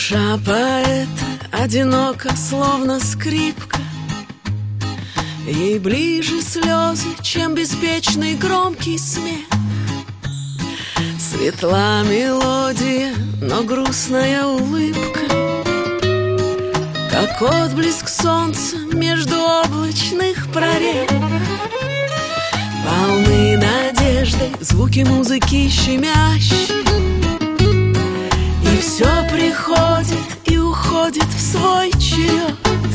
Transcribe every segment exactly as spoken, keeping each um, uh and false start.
Душа поэта одинока, словно скрипка. Ей ближе слезы, чем беспечный громкий смех. Светла мелодия, но грустная улыбка, как отблеск солнца между облачных прорех. Полны надежды, звуки музыки щемящие, и все приходит и уходит в свой черед.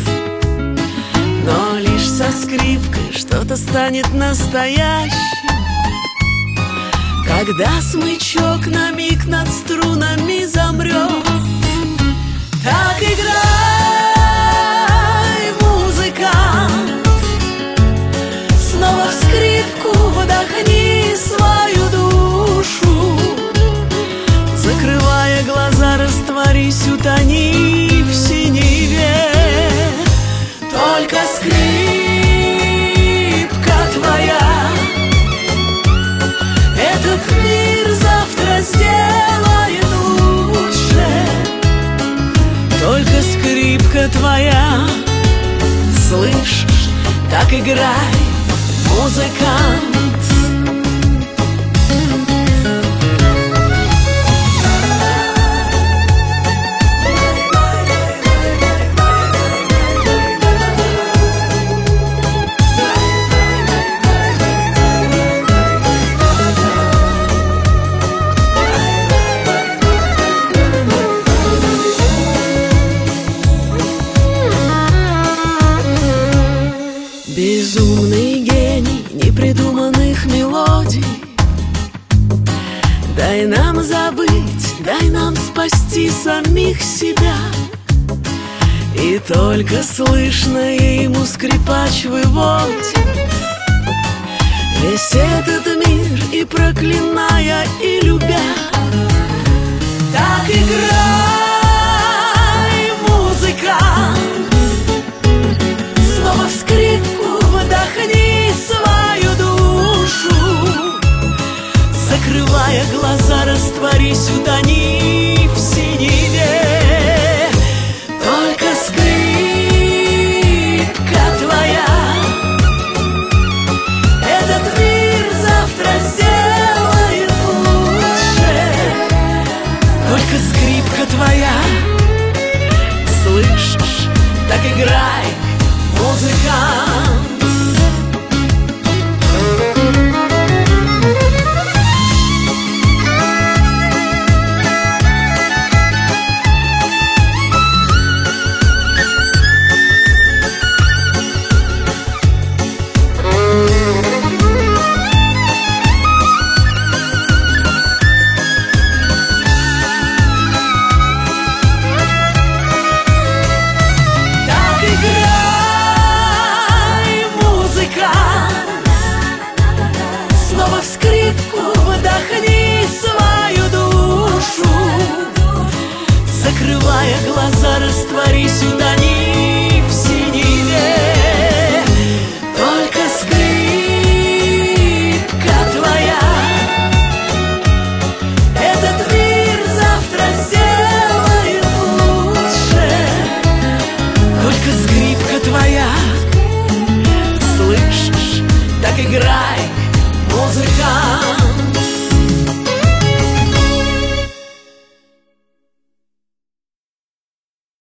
Но лишь со скрипкой что-то станет настоящим, когда смычок на миг над струнами замрет. Так играй, музыкант, снова в скрипку вдохни свою душу. Закрывая глаза, растворись, утони в синеве. Только скрипка твоя этот мир завтра сделает лучше. Только скрипка твоя, слышишь, так играй, музыкант. Безумный гений непридуманных мелодий, дай нам забыть, дай нам спасти самих себя. И только слышно ему скрипач выводит весь этот мир, и проклиная, и любя. Так играй,